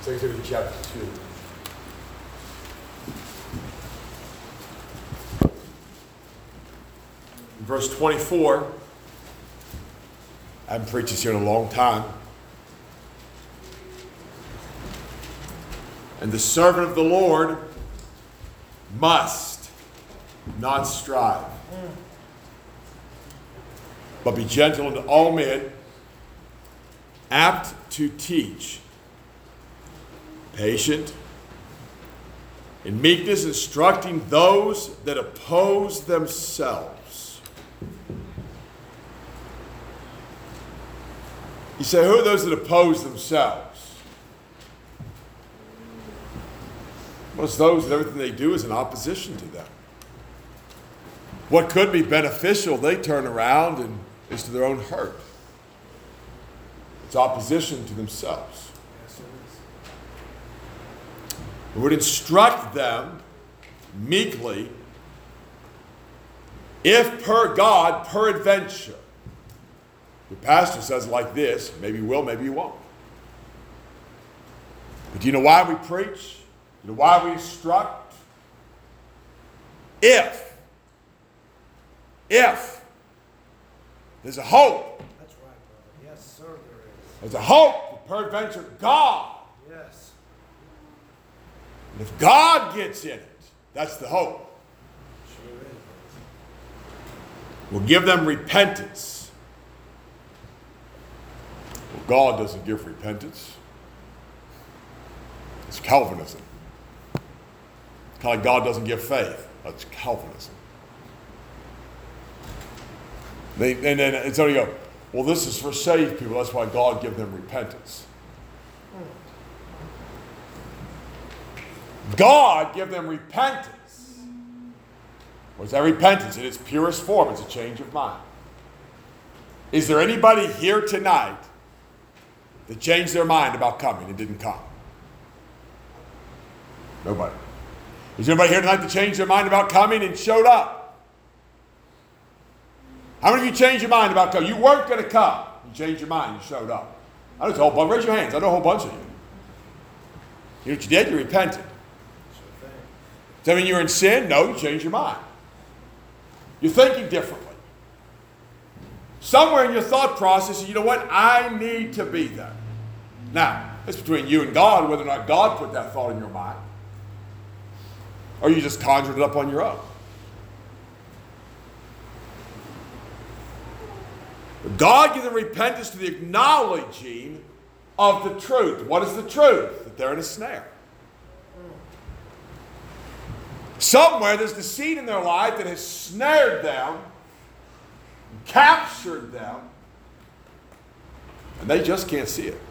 2 Timothy chapter 2. In verse 24, I haven't preached this here in a long time. And the servant of the Lord must not strive, but be gentle unto all men, apt to teach, patient, in meekness instructing those that oppose themselves. You say, who are those that oppose themselves? Well, it's those that everything they do is in opposition to them. What could be beneficial, they turn around and is to their own hurt. It's opposition to themselves. It would instruct them meekly, if per God, peradventure. The pastor says it like this, maybe you will, maybe you won't. But do you know why we preach? You know why we instruct? If there's a hope. That's right, brother. Yes, sir, there is. There's a hope, peradventure, God. Yes. And if God gets in it, that's the hope. Sure is. We'll give them repentance. Well, God doesn't give repentance. It's Calvinism. It's kind of like God doesn't give faith. That's Calvinism. And so you go, well, this is for saved people. That's why God give them repentance. God give them repentance. What's that repentance? In its purest form, it's a change of mind. Is there anybody here tonight that changed their mind about coming and didn't come? Nobody. Is there anybody here tonight that changed their mind about coming and showed up? How many of you changed your mind about coming? You weren't going to come. You changed your mind. You showed up. I know it's a whole bunch. Raise your hands. I know a whole bunch of you. You know what you did? You repented. Does that mean you're in sin? No, you changed your mind. You're thinking differently. Somewhere in your thought process, you know what? I need to be there. Now, it's between you and God whether or not God put that thought in your mind. Or you just conjured it up on your own. But God gives them repentance to the acknowledging of the truth. What is the truth? That they're in a snare. Somewhere there's deceit in their life that has snared them, captured them, and they just can't see it.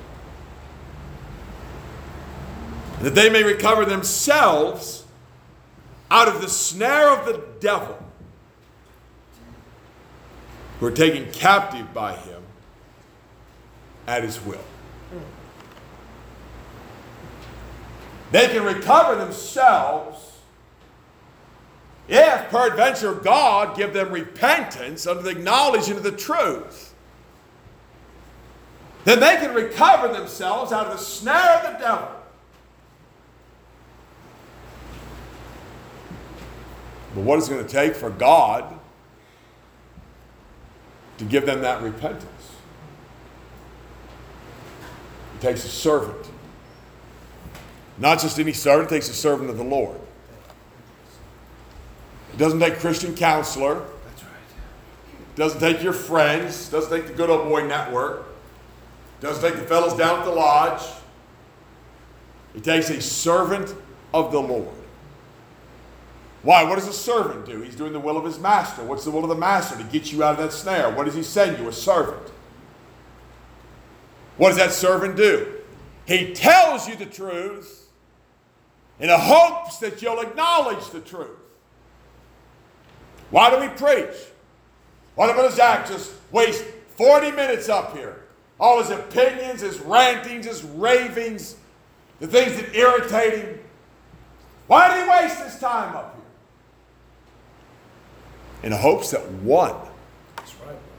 And that they may recover themselves out of the snare of the devil, who are taken captive by him at his will. They can recover themselves if, peradventure, God give them repentance under the acknowledging of the truth. Then they can recover themselves out of the snare of the devil. But what is it going to take for God to give them that repentance? It takes a servant. Not just any servant, it takes a servant of the Lord. It doesn't take a Christian counselor. That's right. It doesn't take your friends. It doesn't take the Good Old Boy Network. It doesn't take the fellows down at the lodge. It takes a servant of the Lord. Why? What does a servant do? He's doing the will of his master. What's the will of the master? To get you out of that snare. What does he send you? A servant. What does that servant do? He tells you the truth in the hopes that you'll acknowledge the truth. Why do we preach? Why does Brother Zach just waste 40 minutes up here? All his opinions, his rantings, his ravings, the things that irritate him. Why did he waste his time up here? In the hopes that one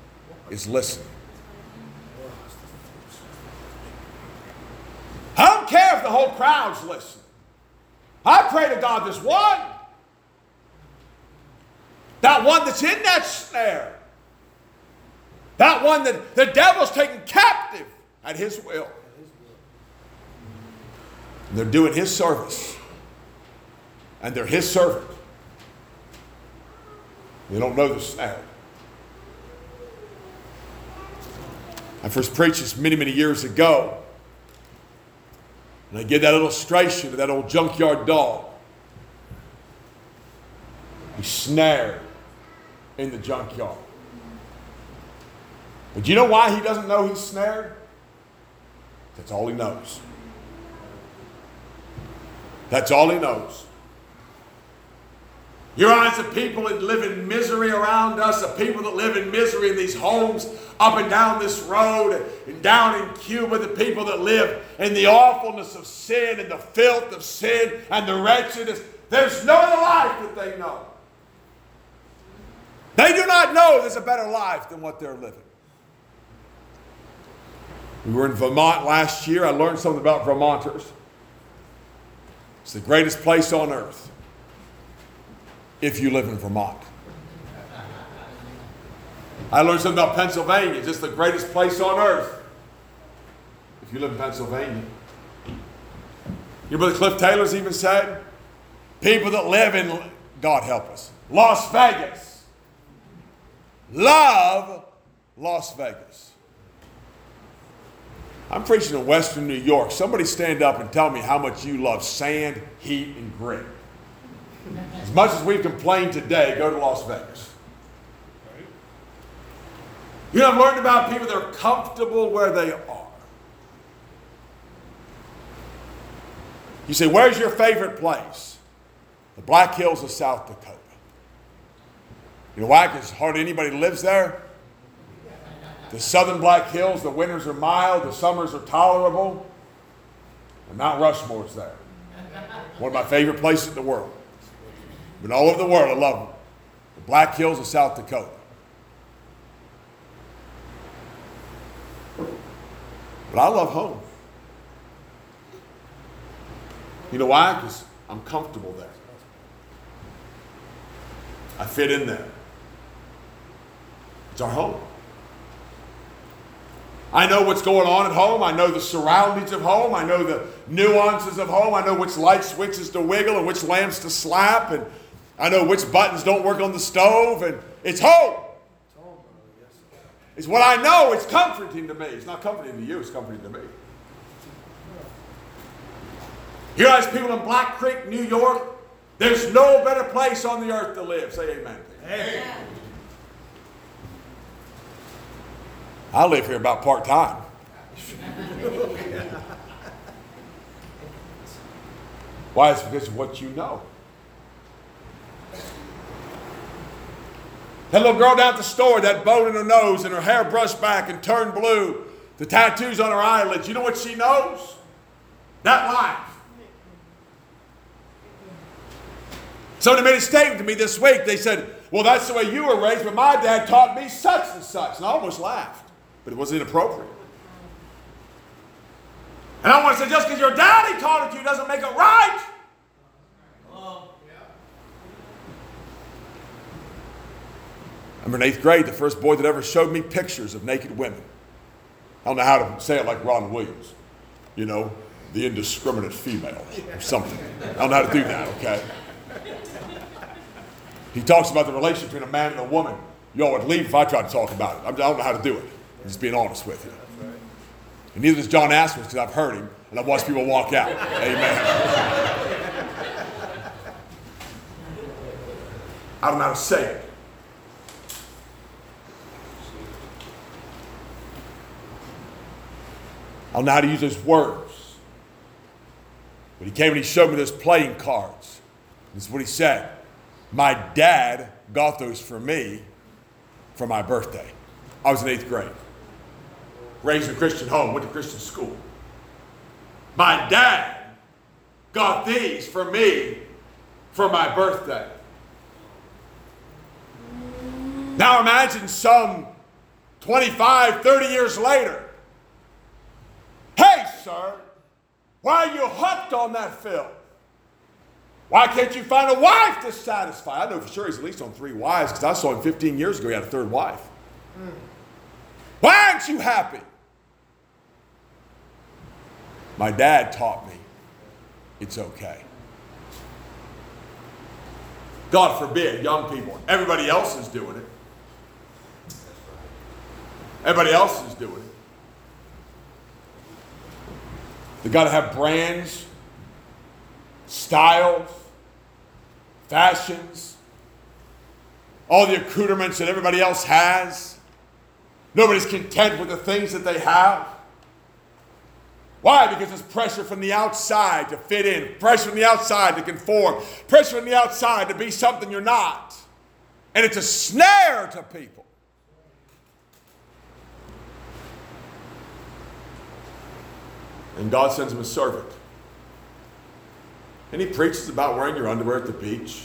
is listening. I don't care if the whole crowd's listening. I pray to God there's one. That one that's in that snare. That one that the devil's taken captive at his will. And they're doing his service. And they're his servant. They don't know the snare. I first preached this many, many years ago. And I give that illustration of that old junkyard dog. He's snared in the junkyard. But you know why he doesn't know he's snared? That's all he knows. That's all he knows. You realize the people that live in misery around us, the people that live in misery in these homes up and down this road and down in Cuba, the people that live in the awfulness of sin and the filth of sin and the wretchedness. There's no other life that they know. They do not know there's a better life than what they're living. We were in Vermont last year. I learned something about Vermonters. It's the greatest place on earth if you live in Vermont. I learned something about Pennsylvania. It's just the greatest place on earth if you live in Pennsylvania. You know what Cliff Taylor's even said? People that live in, God help us, Las Vegas love Las Vegas. I'm preaching in Western New York. Somebody stand up and tell me how much you love sand, heat, and grit. As much as we've complained today, go to Las Vegas. You know, I've learned about people that are comfortable where they are. You say, where's your favorite place? The Black Hills of South Dakota. You know why? Because hardly anybody lives there. The southern Black Hills, the winters are mild, the summers are tolerable. And Mount Rushmore's there. One of my favorite places in the world. Been all over the world, I love them. The Black Hills of South Dakota. But I love home. You know why? Because I'm comfortable there. I fit in there. It's our home. I know what's going on at home. I know the surroundings of home. I know the nuances of home. I know which light switches to wiggle and which lamps to slap. And I know which buttons don't work on the stove. And it's home. It's what I know. It's comforting to me. It's not comforting to you. It's comforting to me. You guys, people in Black Creek, New York, there's no better place on the earth to live. Say amen. Amen. I live here about part-time. Why? It's because of what you know. That little girl down at the store, that bone in her nose and her hair brushed back and turned blue, the tattoos on her eyelids, you know what she knows? That life. Somebody made a statement to me this week. They said, well, that's the way you were raised, but my dad taught me such and such. And I almost laughed. But it wasn't inappropriate. And I want to say, just because your daddy taught it to you doesn't make it right. I remember in 8th grade, the first boy that ever showed me pictures of naked women. I don't know how to say it like Ron Williams. You know, the indiscriminate female or something. I don't know how to do that, okay? He talks about the relationship between a man and a woman. Y'all would leave if I tried to talk about it. I don't know how to do it. I'm just being honest with you. And neither does John Asmus, because I've heard him and I've watched people walk out. Amen. I don't know how to say it. I don't know how to use those words. But he came and he showed me those playing cards. This is what he said. My dad got those for me for my birthday. I was in 8th grade. Raised in a Christian home, went to Christian school. My dad got these for me for my birthday. Now imagine some 25, 30 years later. Hey, sir, Why are you hooked on that film? Why can't you find a wife to satisfy? I know for sure he's at least on 3 wives because I saw him 15 years ago. He had a 3rd wife. Why aren't you happy? My dad taught me it's okay. God forbid, young people, everybody else is doing it. Everybody else is doing it. They've got to have brands, styles, fashions, all the accoutrements that everybody else has. Nobody's content with the things that they have. Why? Because there's pressure from the outside to fit in, pressure from the outside to conform, pressure from the outside to be something you're not. And it's a snare to people. And God sends him a servant. And he preaches about wearing your underwear at the beach.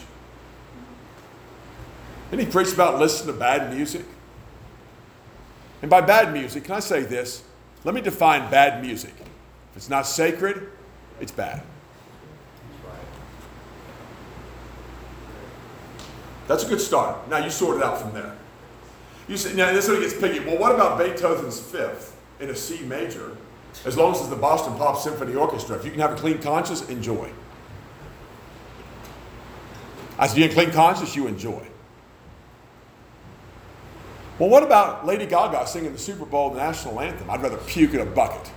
And he preaches about listening to bad music. And by bad music, can I say this? Let me define bad music. If it's not sacred, it's bad. That's a good start. Now you sort it out from there. You say, now this is when it gets picky. Well, what about Beethoven's 5th in a C major? As long as it's the Boston Pop Symphony Orchestra. If you can have a clean conscience, enjoy. I said, you have a clean conscience, you enjoy. Well, what about Lady Gaga singing the Super Bowl national anthem? I'd rather puke in a bucket.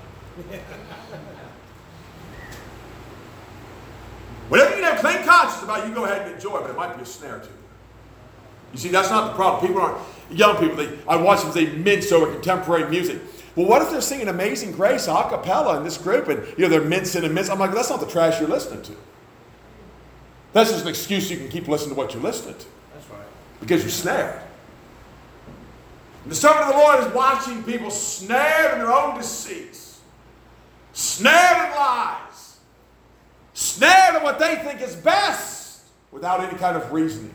Whatever you can have clean conscience about, you go ahead and enjoy, but it might be a snare to you. You see, that's not the problem. People aren't, young people, I watch them, they mince over contemporary music. Well, what if they're singing Amazing Grace a cappella in this group and they're mincing and mincing? I'm like, that's not the trash you're listening to. That's just an excuse you can keep listening to what you're listening to. That's right. Because you're snared. And the servant of the Lord is watching people snared in their own deceits, snared in lies, snared in what they think is best without any kind of reasoning.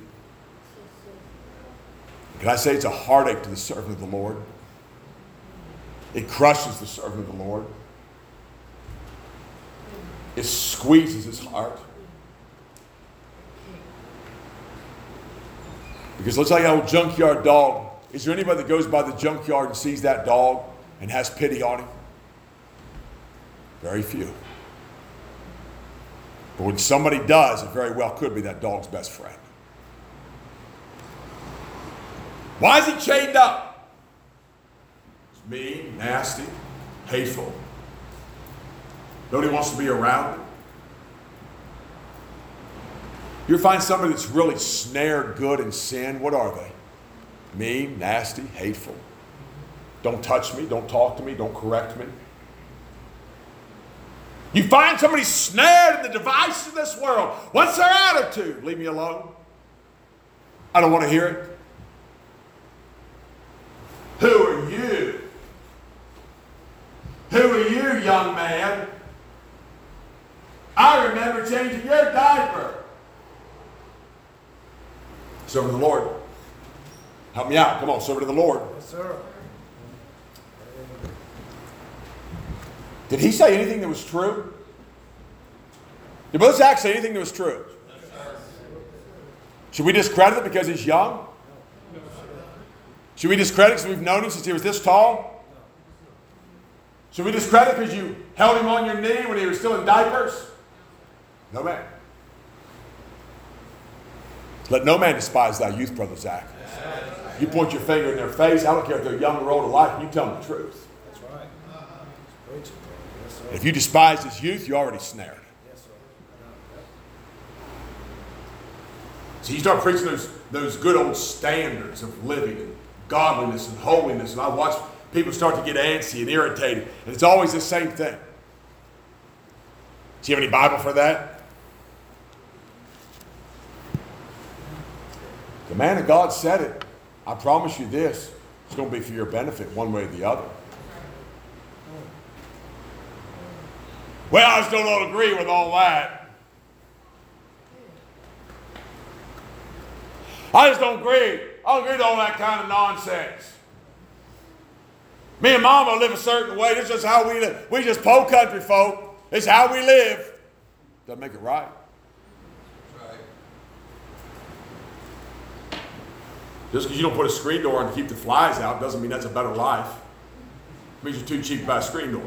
Can I say it's a heartache to the servant of the Lord? It crushes the servant of the Lord. It squeezes his heart. Because looks like an old junkyard dog. Is there anybody that goes by the junkyard and sees that dog and has pity on him? Very few. But when somebody does, it very well could be that dog's best friend. Why is he chained up? It's mean, nasty, hateful. Nobody wants to be around him. You find somebody that's really snared good in sin, what are they? Mean, nasty, hateful. Don't touch me, don't talk to me, don't correct me. You find somebody snared in the devices of this world. What's their attitude? Leave me alone. I don't want to hear it. Who are you? Who are you, young man? I remember changing your diaper. Servant of the Lord. Help me out. Come on, servant of the Lord. Yes, sir. Did he say anything that was true? Did Brother Zach say anything that was true? Should we discredit it because he's young? Should we discredit it because we've known him since he was this tall? Should we discredit it because you held him on your knee when he was still in diapers? No man. Let no man despise thy youth, Brother Zach. You point your finger in their face. I don't care if they're young or old or life. You tell them the truth. That's right. Preach it. Yes, sir. If you despise his youth, you're already snared. Yes, sir. So you start preaching those good old standards of living and godliness and holiness, and I watch people start to get antsy and irritated, and it's always the same thing. Do you have any Bible for that? The man of God said it. I promise you this, it's going to be for your benefit one way or the other. Well, I just don't agree with all that. I just don't agree. I don't agree with all that kind of nonsense. Me and Mama live a certain way. This is how we live. We just poor country folk. It's how we live. Doesn't make it right. Just because you don't put a screen door on to keep the flies out doesn't mean that's a better life. It means you're too cheap to buy a screen door.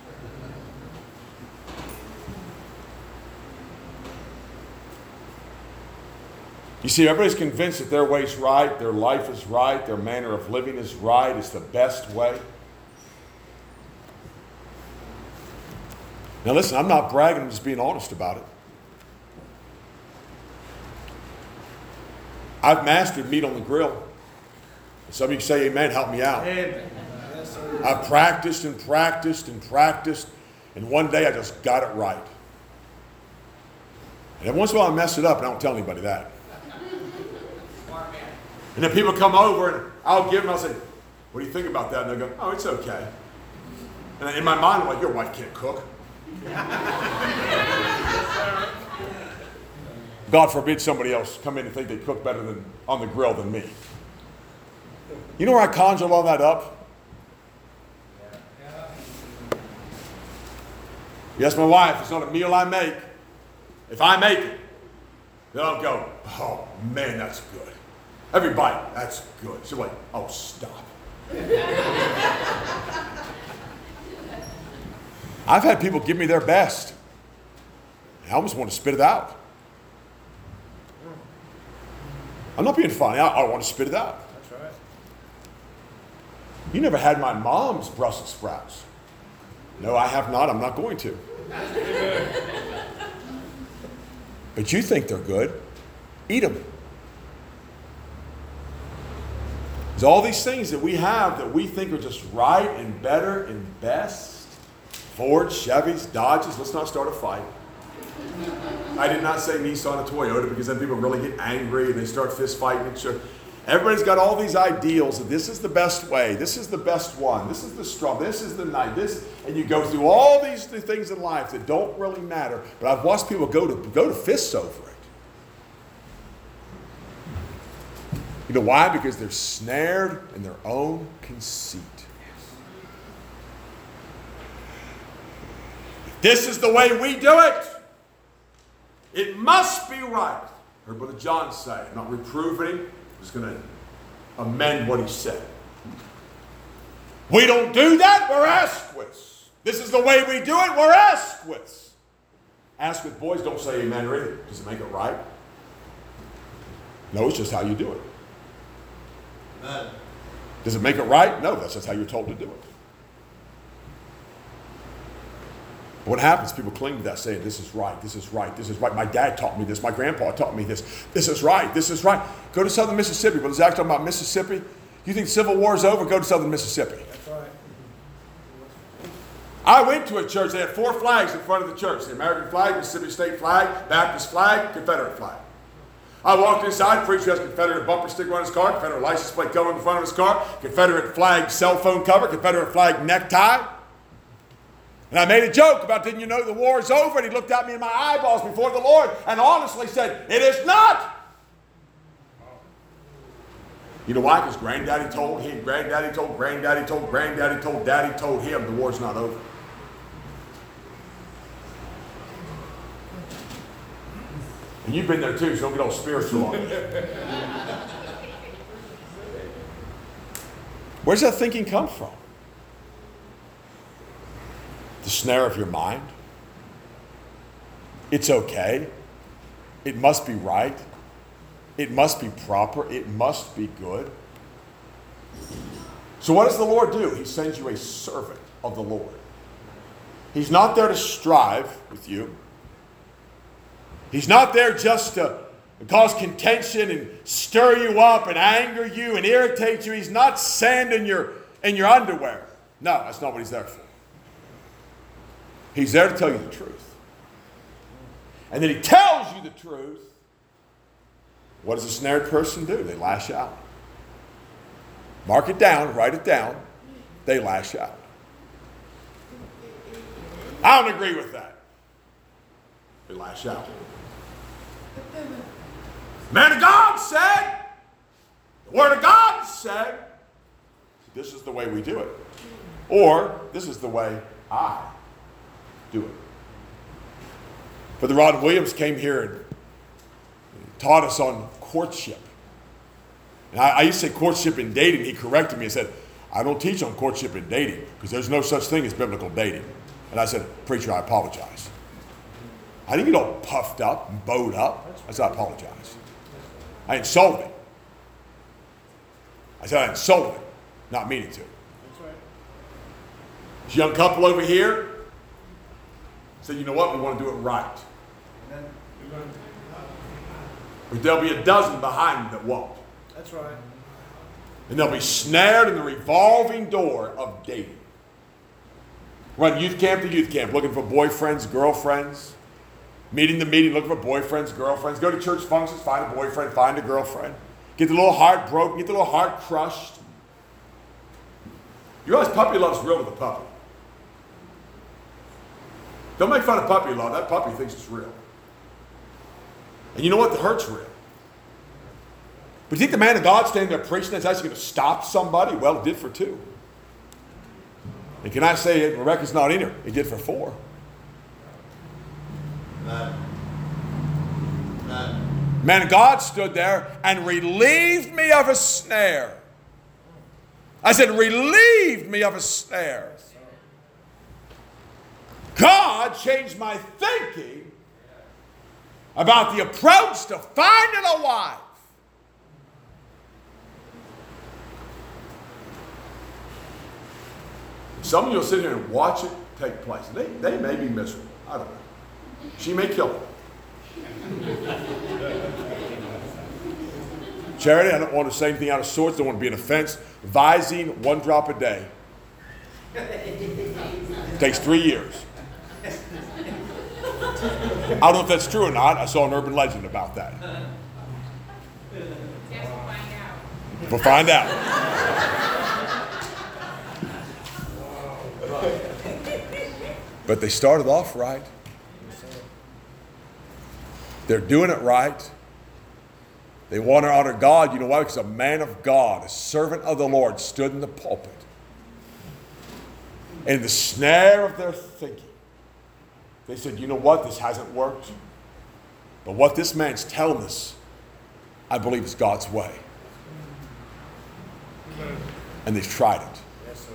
You see, everybody's convinced that their way's right, their life is right, their manner of living is right, it's the best way. Now listen, I'm not bragging, I'm just being honest about it. I've mastered meat on the grill. Some of you say amen, help me out. Amen. Yes, sir. I've practiced and practiced and practiced, and one day I just got it right. And every once in a while I mess it up, and I don't tell anybody that. And then people come over, and I'll give them, I'll say, what do you think about that? And they'll go, oh, it's okay. And in my mind, I'm like, your wife can't cook. God forbid somebody else come in and think they cook better than on the grill than me. You know where I conjure all that up? Yes, my wife, it's not a meal I make. If I make it, then I'll go, oh man, that's good. Every bite, that's good. She's like, oh, stop. I've had people give me their best. I almost want to spit it out. I'm not being funny. I want to spit it out. That's right. You never had my mom's Brussels sprouts. No, I have not. I'm not going to. But you think they're good. Eat them. There's all these things that we have that we think are just right and better and best. Ford, Chevys, Dodges. Let's not start a fight. I did not say Nissan or Toyota because then people really get angry and they start fist fighting. Everybody's got all these ideals of this is the best way, this is the best one, this is the strong, this is the night, this, and you go through all these things in life that don't really matter. But I've watched people go to fists over it. You know why? Because they're snared in their own conceit. This is the way we do it. It must be right. Heard Brother John say. I'm not reproving him. I'm just going to amend what he said. We don't do that. We're Asquiths. This is the way we do it. We're Asquiths. Asquith boys don't say amen or anything. Does it make it right? No, it's just how you do it. Amen. Does it make it right? No, that's just how you're told to do it. What happens? People cling to that saying, this is right, this is right, this is right. My dad taught me this. My grandpa taught me this. This is right, this is right. Go to southern Mississippi. Brother Zach talking about Mississippi. You think the Civil War is over? Go to southern Mississippi. That's right. I went to a church. They had 4 flags in front of the church. The American flag, Mississippi State flag, Baptist flag, Confederate flag. I walked inside. Preacher has Confederate bumper sticker on his car, Confederate license plate cover in the front of his car, Confederate flag cell phone cover, Confederate flag necktie. And I made a joke about, didn't you know the war is over? And he looked at me in my eyeballs before the Lord and honestly said, it is not. You know why? Because granddaddy told him, granddaddy told granddaddy told granddaddy told daddy told him the war's not over. And you've been there too, so don't get all spiritual on me. Where's that thinking come from? The snare of your mind. It's okay. It must be right. It must be proper. It must be good. So what does the Lord do? He sends you a servant of the Lord. He's not there to strive with you. He's not there just to cause contention and stir you up and anger you and irritate you. He's not sand in your underwear. No, that's not what he's there for. He's there to tell you the truth. And then he tells you the truth. What does a snared person do? They lash out. Mark it down, write it down. They lash out. I don't agree with that. They lash out. Man of God said, the Word of God said, this is the way we do it. Or, this is the way I do it. Brother Ron Williams came here and taught us on courtship. And I used to say courtship and dating. He corrected me and said, I don't teach on courtship and dating because there's no such thing as biblical dating. And I said, preacher, I apologize. I didn't get all puffed up and bowed up. I said, I apologize. I insulted him. I said, I insulted him, not meaning to. That's right. This young couple over here said, you know what, we want to do it right. Amen. But there'll be a dozen behind them that won't. That's right. And they'll be snared in the revolving door of dating. Run youth camp to youth camp, looking for boyfriends, girlfriends. Meeting to meeting, looking for boyfriends, girlfriends. Go to church functions, find a boyfriend, find a girlfriend. Get the little heart broken, get the little heart crushed. You realize puppy love's real to the puppy. Don't make fun of puppy love. That puppy thinks it's real. And you know what? The hurt's real. But you think the man of God standing there preaching is actually going to stop somebody? Well, it did for 2. And can I say, Rebecca's not in here, it did for 4. Amen. Amen. Man of God stood there and relieved me of a snare. I said, relieved me of a snare. God changed my thinking about the approach to finding a wife. Some of you will sit here and watch it take place. They may be miserable. I don't know. She may kill them. Charity, I don't want to say anything out of sorts. Don't want to be an offense. Visine, 1 drop a day. Takes 3 years. I don't know if that's true or not. I saw an urban legend about that. We'll find out. But they started off right. They're doing it right. They want to honor God. You know why? Because a man of God, a servant of the Lord, stood in the pulpit. And in the snare of their thinking, they said, you know what? This hasn't worked. But what this man's telling us, I believe is God's way. And they've tried it. Yes, sir.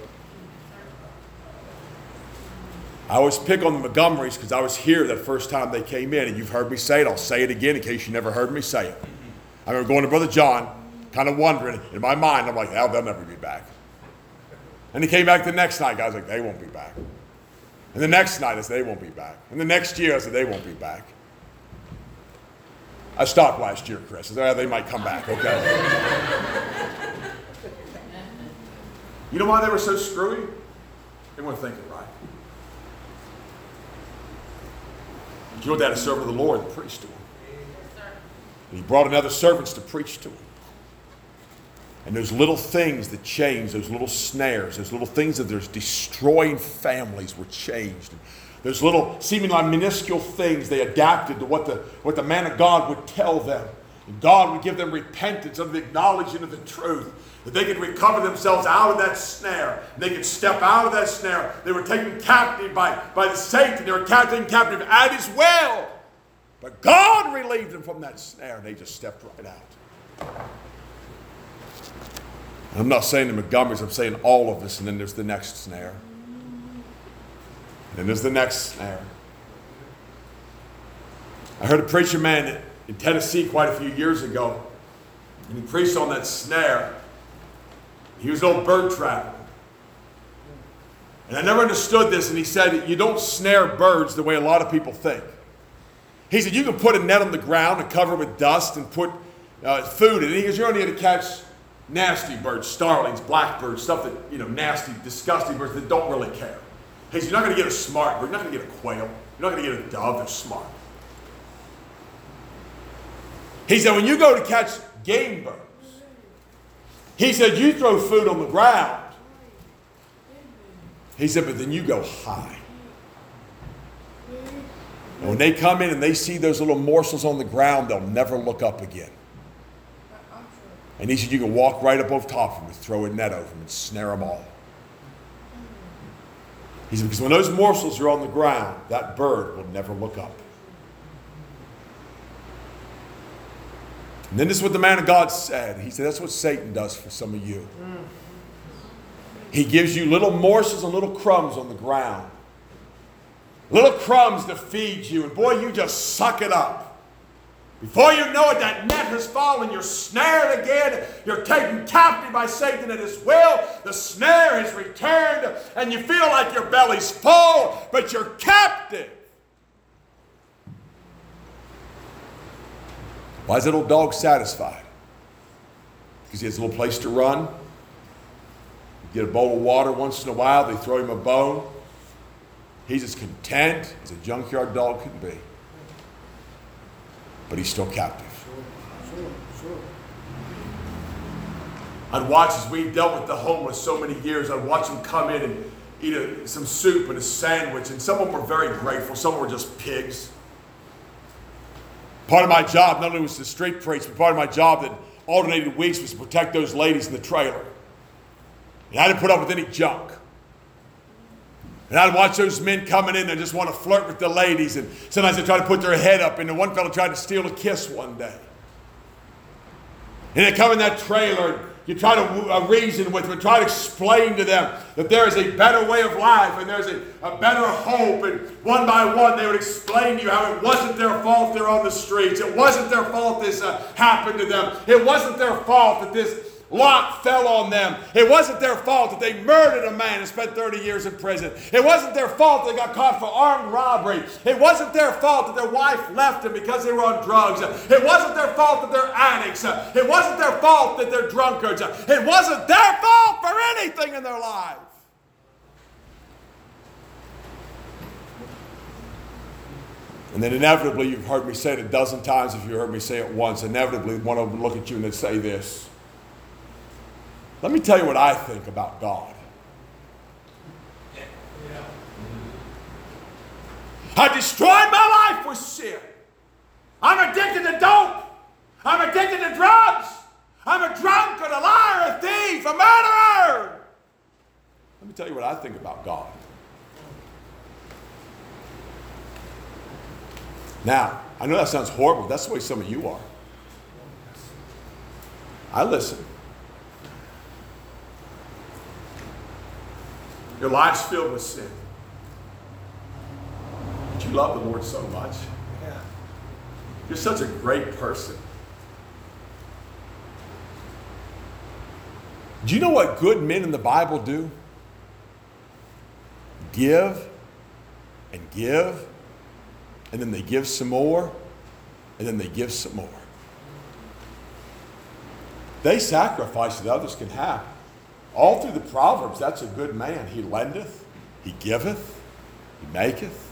I always pick on the Montgomerys because I was here that first time they came in, and you've heard me say it. I'll say it again in case you never heard me say it. I remember going to Brother John, kind of wondering, in my mind, I'm like, oh, they'll never be back. And he came back the next night. I was like, they won't be back. And the next night, I said, they won't be back. And the next year, I said, they won't be back. I stopped last year, Chris. I said, oh, they might come back, okay? You know why they were so screwy? They weren't thinking right. You know, they had a servant of the Lord that preached to him. And he brought another servants to preach to him. And those little things that changed, those little snares, those little things that are destroying families were changed. And those little seemingly minuscule things, they adapted to what the man of God would tell them. And God would give them repentance of the acknowledgement of the truth. That they could recover themselves out of that snare. They could step out of that snare. They were taken captive by the Satan. They were taken captive at his will. But God relieved them from that snare, and they just stepped right out. And I'm not saying the Montgomerys, I'm saying all of us, and then there's the next snare. And then there's the next snare. I heard a preacher man in Tennessee quite a few years ago, and he preached on that snare. He was an old bird trapper. And I never understood this, and he said, you don't snare birds the way a lot of people think. He said, you can put a net on the ground and cover it with dust and put food in it. He goes, you're only going to catch nasty birds, starlings, blackbirds, stuff that, nasty, disgusting birds that don't really care. He said, you're not going to get a smart bird. You're not going to get a quail. You're not going to get a dove. They're smart. He said, when you go to catch game birds, he said, you throw food on the ground. He said, but then you go high. And when they come in and they see those little morsels on the ground, they'll never look up again. And he said, you can walk right above top of them and throw a net over them and snare them all. He said, because when those morsels are on the ground, that bird will never look up. And then this is what the man of God said. He said, that's what Satan does for some of you. He gives you little morsels and little crumbs on the ground. Little crumbs to feed you. And boy, you just suck it up. Before you know it, that net has fallen. You're snared again. You're taken captive by Satan at his will. The snare is returned. And you feel like your belly's full, but you're captive. Why is that old dog satisfied? Because he has a little place to run. You get a bowl of water once in a while. They throw him a bone. He's as content as a junkyard dog can be. But he's still captive. Sure. I'd watch, as we dealt with the homeless so many years, I'd watch them come in and eat some soup and a sandwich. And some of them were very grateful. Some were just pigs. Part of my job, not only was to street preach, but part of my job that alternated weeks was to protect those ladies in the trailer. And I didn't put up with any junk. And I'd watch those men coming in and just want to flirt with the ladies. And sometimes they try to put their head up. And the one fellow tried to steal a kiss one day. And they come in that trailer. And you try to reason with them and try to explain to them that there is a better way of life. And there's a better hope. And one by one they would explain to you how it wasn't their fault they're on the streets. It wasn't their fault this happened to them. It wasn't their fault that this lot fell on them. It wasn't their fault that they murdered a man and spent 30 years in prison. It wasn't their fault they got caught for armed robbery. It wasn't their fault that their wife left them because they were on drugs. It wasn't their fault that they're addicts. It wasn't their fault that they're drunkards. It wasn't their fault for anything in their life. And then inevitably, you've heard me say it a dozen times if you heard me say it once, inevitably one of them will look at you and they'd say this. Let me tell you what I think about God. I destroyed my life with sin. I'm addicted to dope. I'm addicted to drugs. I'm a drunkard, a liar, a thief, a murderer. Let me tell you what I think about God. Now, I know that sounds horrible. But that's the way some of you are. I listen. Your life's filled with sin. But you love the Lord so much. Yeah. You're such a great person. Do you know what good men in the Bible do? Give and give, and then they give some more, and then they give some more. They sacrifice that others can have. All through the Proverbs, that's a good man. He lendeth, he giveth, he maketh.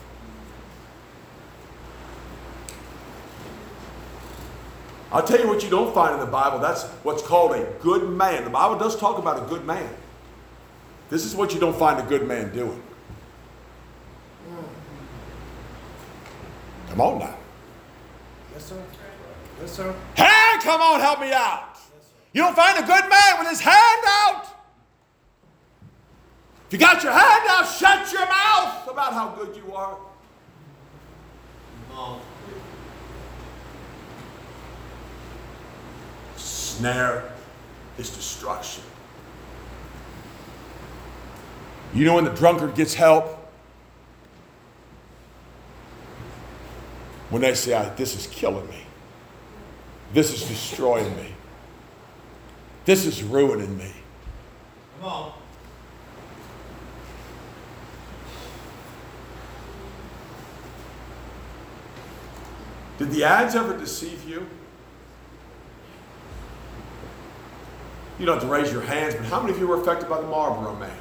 I'll tell you what you don't find in the Bible. That's what's called a good man. The Bible does talk about a good man. This is what you don't find a good man doing. Come on now. Yes, sir. Yes, sir. Hey, come on, help me out. You don't find a good man with his hand out. If you got your hand out, shut your mouth about how good you are. No. Snare is destruction. You know when the drunkard gets help? When they say, this is killing me. This is destroying me. This is ruining me. Come on. Did the ads ever deceive you? You don't have to raise your hands, but how many of you were affected by the Marlboro Man?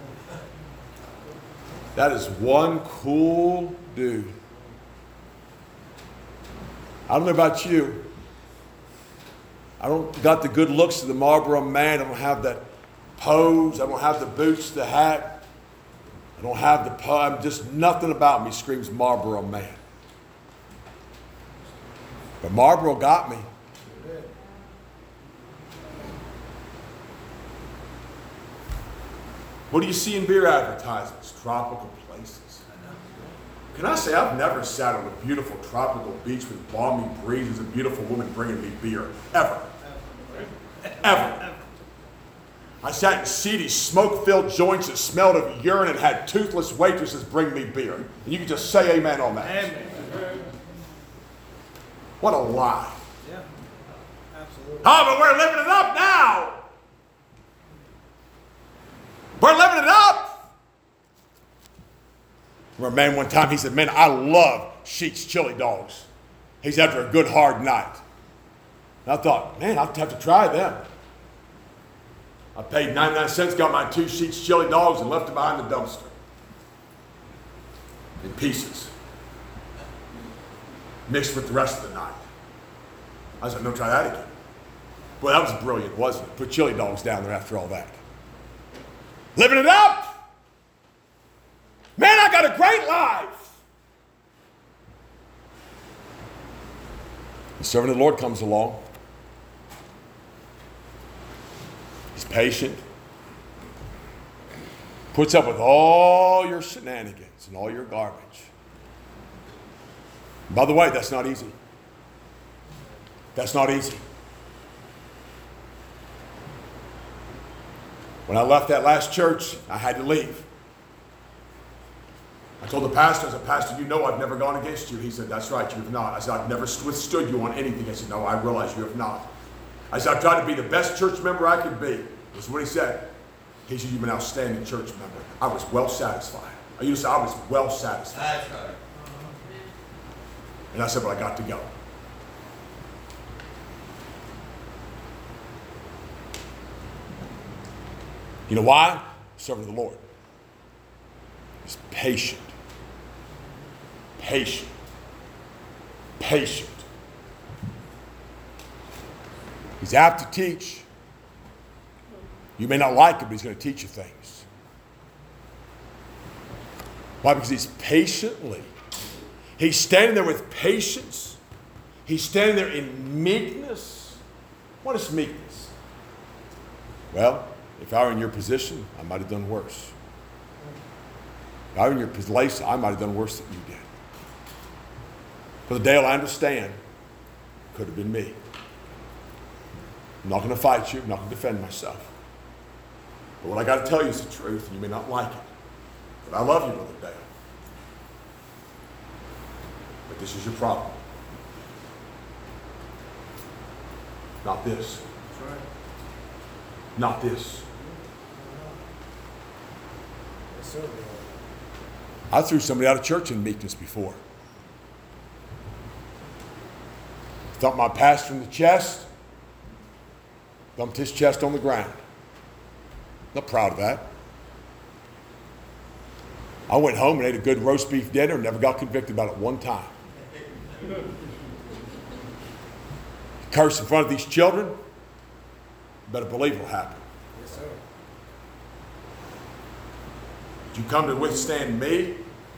That is one cool dude. I don't know about you. I don't got the good looks of the Marlboro Man. I don't have that pose. I don't have the boots, the hat. I don't have the I'm just nothing about me screams Marlboro Man. But Marlboro got me. What do you see in beer advertisements? Tropical places. Can I say I've never sat on a beautiful tropical beach with balmy breezes, a beautiful woman bringing me beer. Ever. Ever. I sat in seedy, smoke-filled joints that smelled of urine and had toothless waitresses bring me beer. And you can just say amen on that. Amen. What a lie. Yeah. Absolutely. Oh, but we're living it up now. We're living it up. I remember a man one time, he said, man, I love Sheetz chili dogs. He's after a good hard night. And I thought, man, I'll have to try them. I paid 99 cents, got my 2 Sheetz chili dogs, and left it behind the dumpster. In pieces. Mixed with the rest of the night. I said, no, try that again. Boy, that was brilliant, wasn't it? Put chili dogs down there after all that. Living it up! Man, I got a great life! The servant of the Lord comes along. He's patient. Puts up with all your shenanigans and all your garbage. And by the way, that's not easy. That's not easy. When I left that last church, I had to leave. I told the pastor, I said, Pastor, you know I've never gone against you. He said, that's right, you have not. I said, I've never withstood you on anything. I said, no, I realize you have not. I said, I've tried to be the best church member I could be. That's what he said. He said, you've been an outstanding church member. I was well satisfied. I used to say, I was well satisfied. That's right. And I said, but I got to go. You know why? Servant of the Lord. He's patient. Patient. Patient. He's apt to teach. You may not like it, but he's going to teach you things. Why? Because he's patiently. He's standing there with patience. He's standing there in meekness. What is meekness? Well, if I were in your position, I might have done worse. If I were in your place, I might have done worse than you did. For the Dale, I understand, could have been me. I'm not going to fight you. I'm not going to defend myself. But what I got to tell you is the truth, and you may not like it. But I love you, Brother Dale. But this is your problem. Not this. That's right. Not this. Yes, sir. I threw somebody out of church in meekness before. Thumped my pastor in the chest. Thumped his chest on the ground. Not proud of that. I went home and ate a good roast beef dinner and never got convicted about it one time. Curse in front of these children, you better believe it'll happen. Yes, sir. Did you come to withstand me?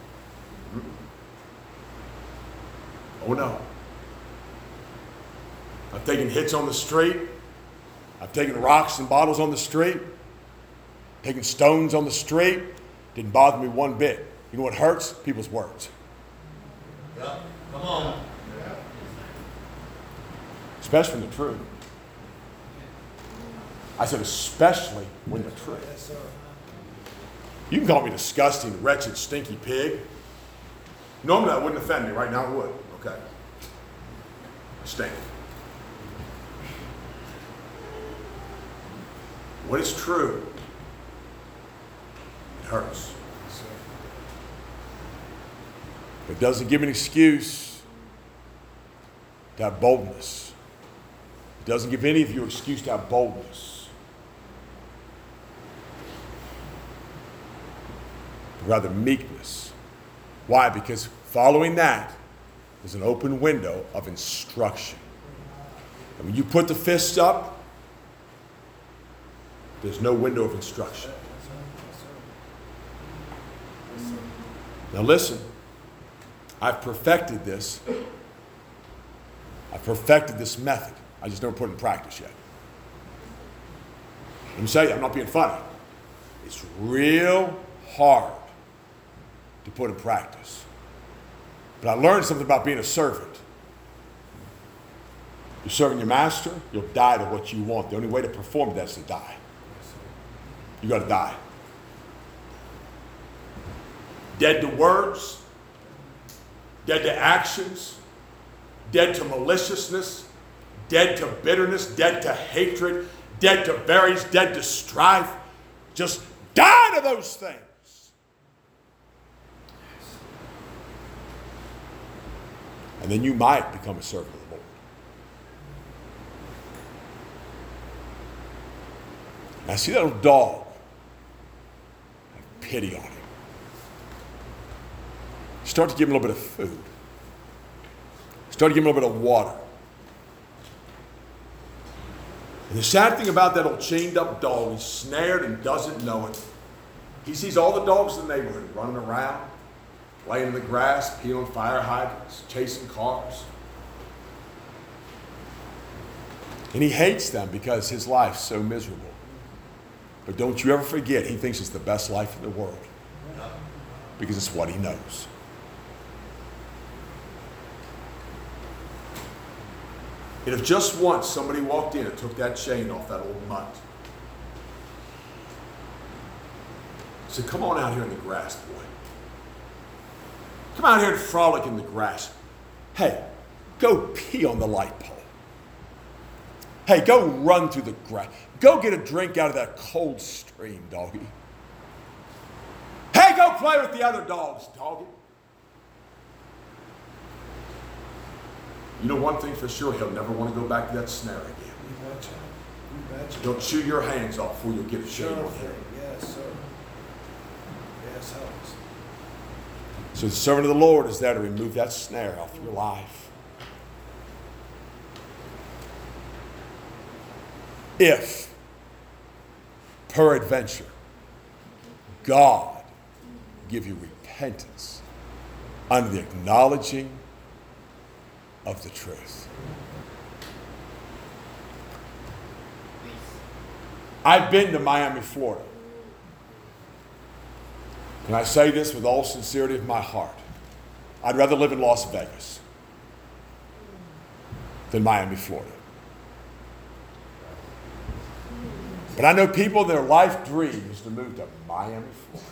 Oh no. I've taken hits on the street. I've taken rocks and bottles on the street. Taking stones on the street. Didn't bother me one bit. You know what hurts? People's words. Yeah. Come on. Especially when they're true. I said especially when they're true. Yes, sir. You can call me disgusting, wretched, stinky pig. Normally that wouldn't offend me. Right now it would. Okay. I stink. When it's true, it hurts. Yes, sir. It doesn't give an excuse to have boldness. It doesn't give any of you an excuse to have boldness. But rather meekness. Why? Because following that is an open window of instruction. And when you put the fists up, there's no window of instruction. Now listen, I've perfected this. I've perfected this method. I just never put it in practice yet. Let me tell you, I'm not being funny. It's real hard to put in practice. But I learned something about being a servant. You're serving your master, you'll die to what you want. The only way to perform that is to die. You got to die. Dead to words, dead to actions, dead to maliciousness, dead to bitterness, dead to hatred, dead to variance, dead to strife. Just die to those things. And then you might become a servant of the Lord. Now see that little dog? Have pity on him. Start to give him a little bit of food. Start to give him a little bit of water. And the sad thing about that old chained up dog, he's snared and doesn't know it. He sees all the dogs in the neighborhood running around, laying in the grass, peeling fire hydrants, chasing cars. And he hates them because his life's so miserable. But don't you ever forget, he thinks it's the best life in the world. Because it's what he knows. And if just once somebody walked in and took that chain off that old mutt, said, come on out here in the grass, boy. Come out here and frolic in the grass. Hey, go pee on the light pole. Hey, go run through the grass. Go get a drink out of that cold stream, doggy. Hey, go play with the other dogs, doggy. You know one thing for sure, he'll never want to go back to that snare again. You betcha. You betcha. He'll chew your hands off before you'll get a shave Sure on him. thing. Yes, sir. Yes, helps. So the servant of the Lord is there to remove that snare off your life. If, peradventure, God give you repentance under the acknowledging of the truth. I've been to Miami, Florida. Can I say this with all sincerity of my heart? I'd rather live in Las Vegas than Miami, Florida. But I know people, their life dream is to move to Miami, Florida.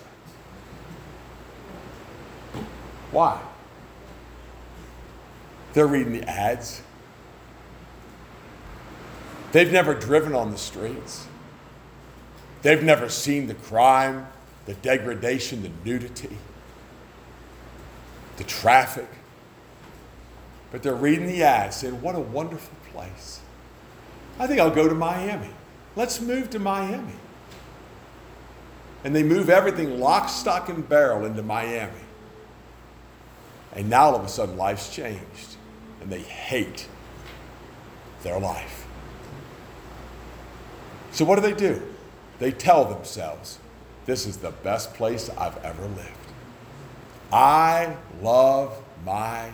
Why? They're reading the ads. They've never driven on the streets. They've never seen the crime, the degradation, the nudity, the traffic. But they're reading the ads saying, what a wonderful place. I think I'll go to Miami. Let's move to Miami. And they move everything lock, stock, and barrel into Miami. And now all of a sudden life's changed. And they hate their life. So what do? They tell themselves, this is the best place I've ever lived. I love Miami.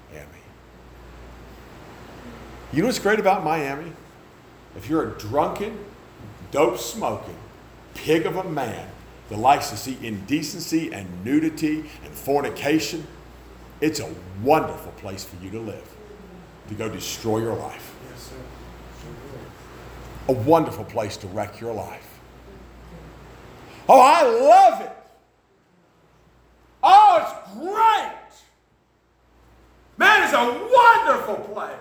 You know what's great about Miami? If you're a drunken, dope-smoking pig of a man that likes to see indecency and nudity and fornication, it's a wonderful place for you to live, to go destroy your life. Yes, sir. Sure A wonderful place to wreck your life. Oh, I love it. Oh, it's great. Man, it's a wonderful place.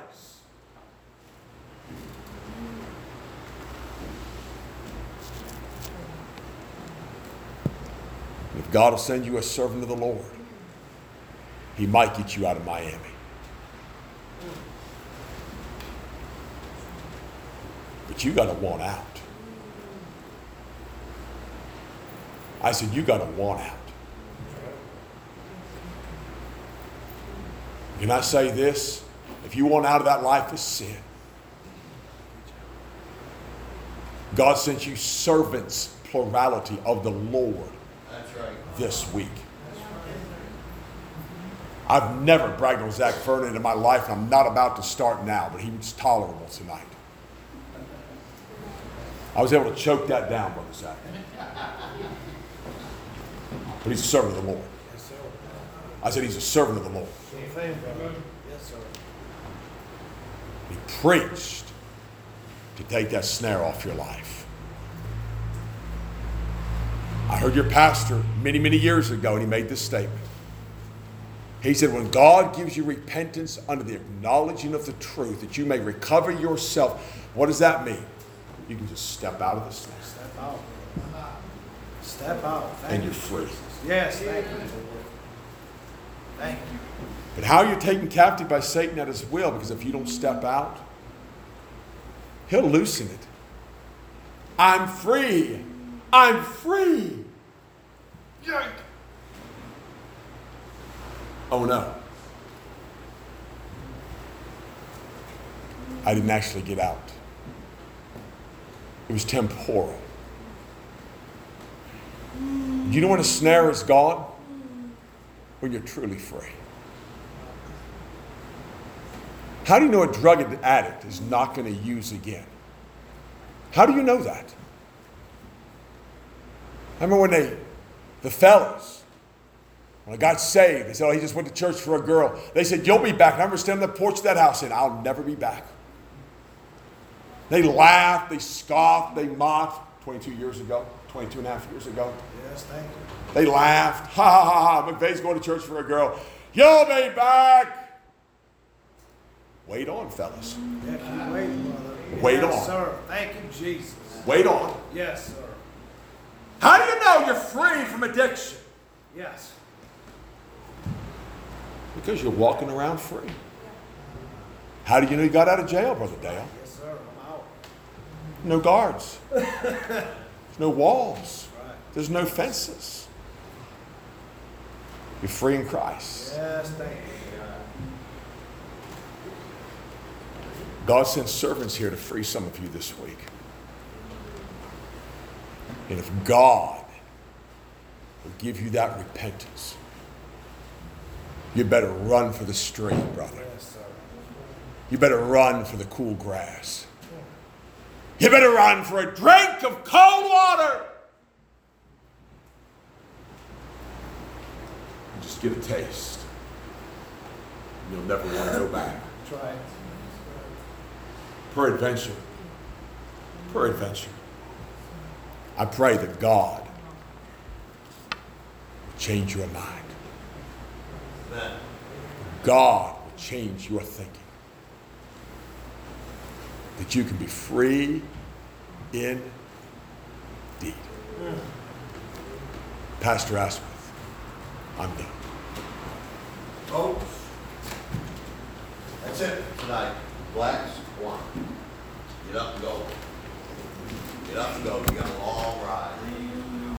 If God will send you a servant of the Lord, he might get you out of Miami. But you got to want out. I said, you got to want out. Can I say this? If you want out of that life of sin, God sent you servants, plurality, of the Lord. That's right. This week. I've never bragged on Zach Vernon in my life, and I'm not about to start now, but he was tolerable tonight. I was able to choke that down, Brother Zach. But he's a servant of the Lord. Yes, sir. I said he's a servant of the Lord. Amen, brother. Yes, sir. He preached to take that snare off your life. I heard your pastor many, many years ago, and he made this statement. He said, when God gives you repentance under the acknowledging of the truth, that you may recover yourself, what does that mean? You can just step out of the snare. Step out. Step out. Thank And you. you're free. Yes, thank you, Lord. Thank you. But how you're taken captive by Satan at his will, because if you don't step out, he'll loosen it. I'm free. I'm free. Yank. Oh no. I didn't actually get out. It was temporal. You know when a snare is gone? When you're truly free. How do you know a drug addict is not going to use again? How do you know that? I remember when the fellas, when I got saved, they said, oh, he just went to church for a girl. They said, you'll be back. And I remember standing on the porch of that house saying, I'll never be back. They laughed, they scoffed, they mocked 22 years ago, 22 and a half years ago. Yes, thank you. They laughed. Ha ha ha ha. McVeigh's going to church for a girl. You'll be back. Wait on, fellas. Yeah, keep waiting, brother. Wait Yes, on. sir. Thank you, Jesus. Wait on. Yes, sir. How do you know you're free from addiction? Yes. Because you're walking around free. How do you know you got out of jail, Brother Dale? Yes, sir. I'm out. No guards. There's no walls. Right. There's no fences. You're free in Christ. Yes, thank you. God sent servants here to free some of you this week. And if God will give you that repentance, you better run for the stream, brother. Yes, sir. You better run for the cool grass. You better run for a drink of cold water. Just get a taste. You'll never want to go back. Try it. Peradventure. Peradventure. I pray that God will change your mind. Amen. God will change your thinking. That you can be free indeed. Pastor Asquith, I'm done. Folks, that's it tonight. Blacks, one. Get up and go. Get up and go. You got a long